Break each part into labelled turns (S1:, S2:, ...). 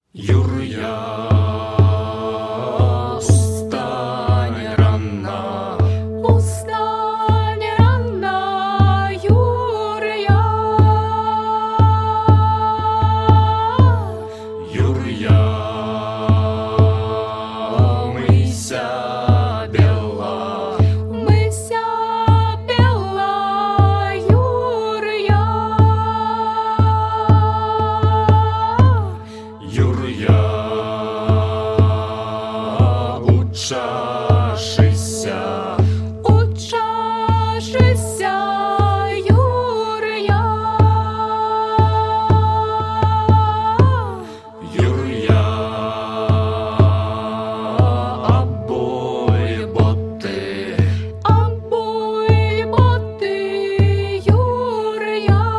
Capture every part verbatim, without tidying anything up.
S1: Юр'я, устань рано,
S2: устань рано, Юр'я.
S1: Юр'я, умыйся бела,
S2: Умыйся бела, Юр'я.
S1: Юр'я, учашися,
S2: Учашися, Юр'я.
S1: Юр'я, обой боти,
S2: Обуй боти, Юр'я.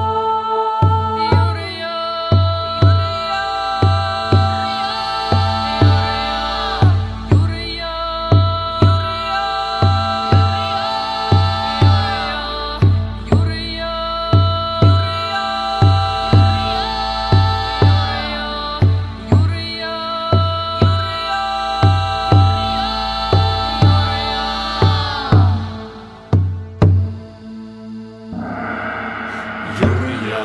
S1: Юр'я,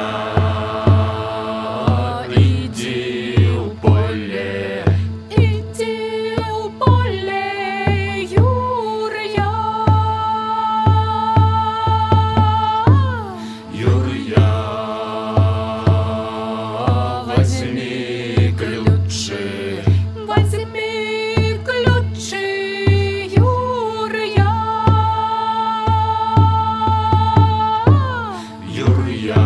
S1: иди в поле,
S2: Иди в поле, Юр'я.
S1: Юр'я, возьми ключи,
S2: Возьми ключи, Юр'я.
S1: Юр'я,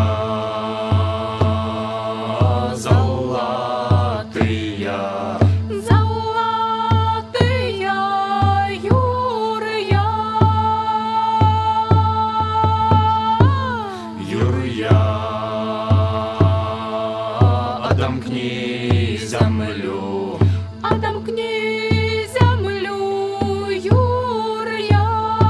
S1: золотые,
S2: Золотые, Юр'я.
S1: Юр'я, отомкни землю,
S2: Отомкни землю, Юр'я.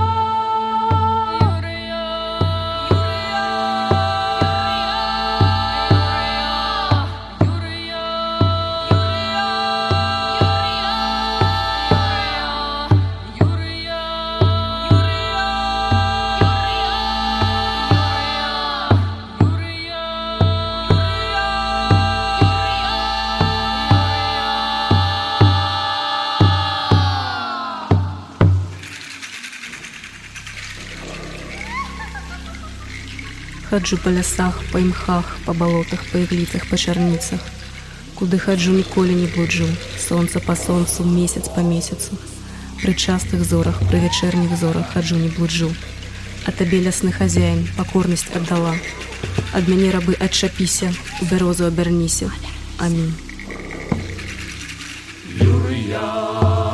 S3: Хаджу по лясах, по імхах, по болотах, по ігліцах, по чарніцах. Куди хаджу, ніколи не блуджу. Сонце по сонцу, месяц по месяцу. При частых зорах, при вечерних зорах хаджу, не блуджу. А табе лясны хазяин покорность отдала. Ад мяне рабы адчапіся, у бярозу абярніся. Амінь.
S1: Юр'я.